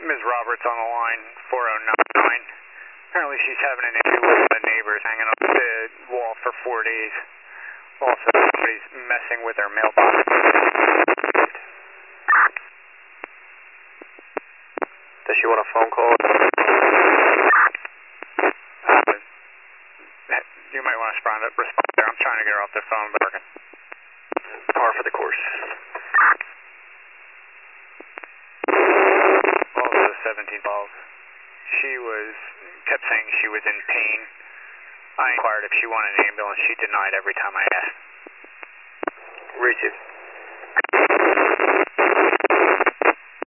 Ms. Roberts on the line, 4099. Apparently she's having an issue with the neighbors hanging up the wall for 4 days. Also, somebody's messing with their mailbox. Does she want a phone call? You might want to respond there. I'm trying to get her off the phone, but working. Par for the course. Also 17 balls. She kept saying she was in pain. I inquired if she wanted an ambulance. She denied every time I asked. Reach it.